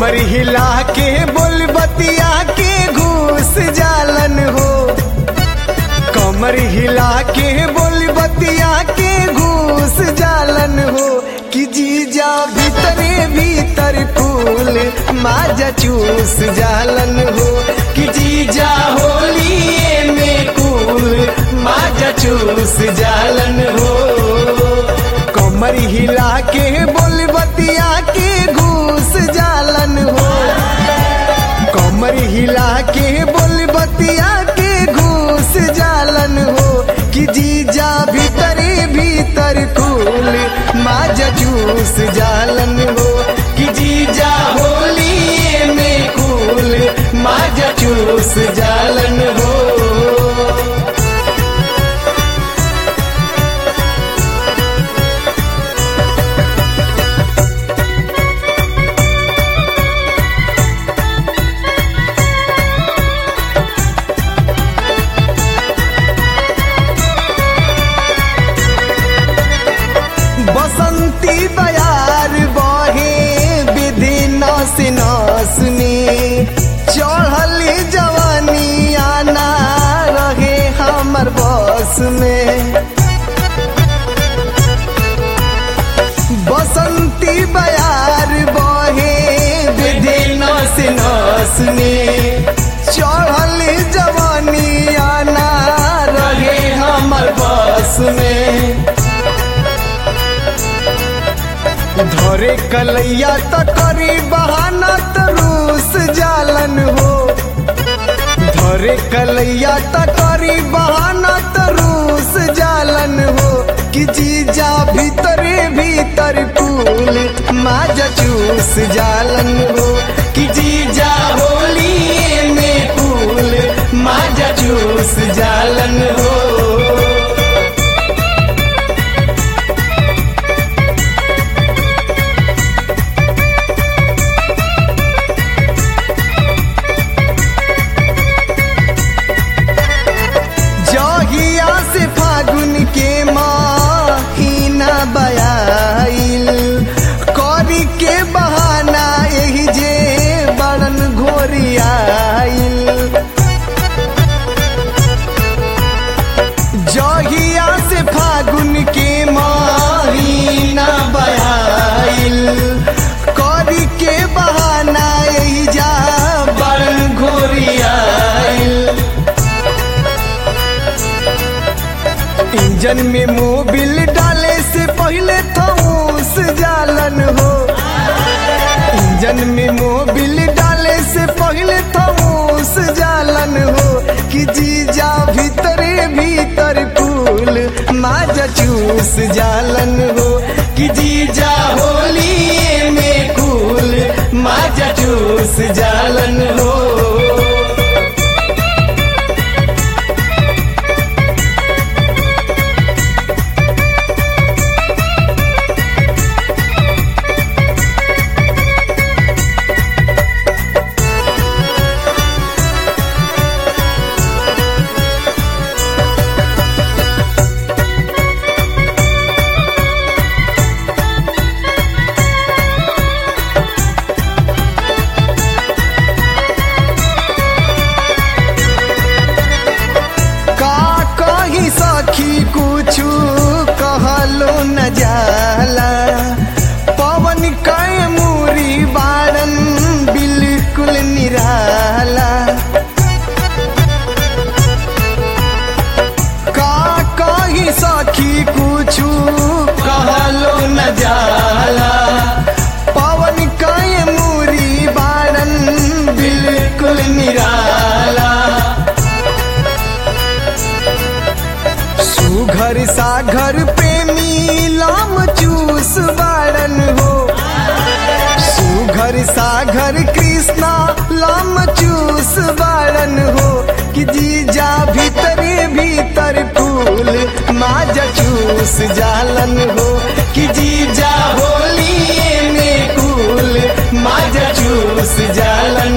कमर हिला के बोल बतिया के घूस जालन हो, कमर हिला के बोल बतिया के घूस जालन हो, कि जीजा भीतरे भीतर कूल माजा चूस जालन हो, कि जीजा होलिए में कूल माजा चूस जालन हो। कमर हिला के बोल बतिया के घूस जालन हो, कमर हिला के बोल बतिया के घूस जालन हो, कि जीजा भीतरे भीतर कूल माजा चूस जालन हो, कि जीजा होलिए में कूल माजा चूस जालन हो। बसंती बयार बहे विधि नस नस में, चढ़ल जवानी आना रहे हमर बस में। बसंती बयार बहे विधि नस नस में, चढ़ल जवानी आना रहे हमर बस में। धरे कलैया त करी बहाना त रूस जालन हो, धरे कलैया त करी बहाना त रूस जालन हो, कि जीजा भीतरे भीतर कूल माजा चूस जालन हो, कि जीजा होलिए में कूल माजा चूस जालन हो। फागुन के महीना बयाइल, करी के बहाना एही जे बड़न घोरियाइल। जहिया से फागुन के महीना बयाइल, करी के बहाना एही जा बड़न घोरियाइल। इंजन में मोबिल डाले से पहले थमूस जालन हो, इंजन में मोबिल डाले से पहले थमूस जालन हो, कि जीजा भीतरे भीतर कूल माजा चूस जालन हो, कि जीजा होलिए में कूल माजा चूस जालन हो। सखी कुछु कहलो न जाला, पवन कई मूरी बारन बिल्कुल निराला। का कही सखी कुछु कहलो न जाला, पवन कई मूरी बारन बिल्कुल निराला। सुघर सागर प्रेमी लाम चूस बारन हो, सुघर सागर कृष्णा लाम चूस बारन हो, कि जीजा भीतरे भीतर कूल माजा चूस जालन हो, कि जीजा होलिए में कूल माजा चूस जालन